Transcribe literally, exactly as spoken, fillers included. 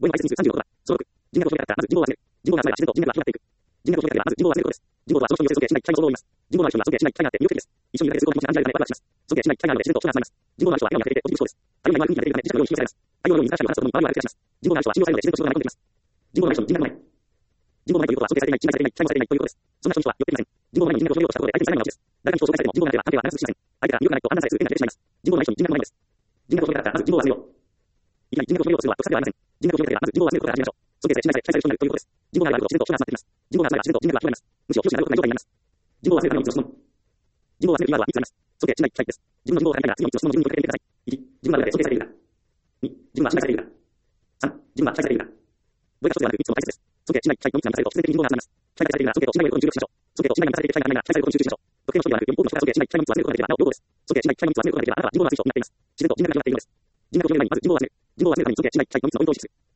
母の排泄日数さんじゅうのことだ。そのろく、人格を広げたら、まず人口を集める。人口が集まれば自然と人格が広がっていく。人格を広げたら、まず人口を集めることです。人口とはその人によって尊敬しない機会の総合を言います。人口のある人には尊敬しない機会があって魅力的です。一緒にいるだけで都合が気持ちが安らいでワクワクします。尊敬しない機会があるので自然と人が集まります。人口のある人は笑顔に溢れていてポジティブそうです。あるいは今空気が出ているため自宅のように信用されます。太陽のように水差しを放つとともに周りを明るく照らします。人口のある人は信用されるので自然と人が流れ込んできます。人口のない人に人格もない。人口もないということは尊敬されていない、信頼されていない、期待もされていないということです。そんな人には寄っていません。人口のない人に人格を広げようとしたことで相手にされないわけです。誰かに人を紹介されても人口がなければ関係は成立しません。相手が魅力がないと判断されず不便なレベルでしまいます。人口のない人に人格もないです。人格を広げたらまず人口を集めよう。いきなり人格を広げようとするのは得策ではありません。人格を広げたらまず人口を集めることから始めましょう。尊敬され、信頼され、期待される人になるということです。人口があると自然と人が集まってきます。人口が集まれば自然と人格が広がります。むしろ教師になることがない状態になります。人口を集めるためのみっつの質問。人口を集めるキーワードはいつあります。尊敬、信頼、期待です。自分の人口を足りないなら次のみっつの質問の順に答えてみてください。いち、自分がどれだけ尊敬されているか。に、自分は信頼されているか。さん、自分は期待されているか。どれか一つではなくみっつの大切です。尊敬、信頼、期待のみっつが満たされると必然的に人口が集まります。期待されているなら尊敬と信頼を得ることに重力しましょう。尊敬と信頼が満たされている期待がないなら期待されることに集中しましょう。特定の人ではなくより多くの人が尊敬、信頼、期待のみっつを集めることができればなお両方です。尊敬、信頼、期待のみっつを集めることができればあなたは人口のある人になっています。自然と人格が広がっているのです。人格を広げる前にまず人口を集める。人口を集めるために尊敬、信頼、期待のみっつのポイントを意識する。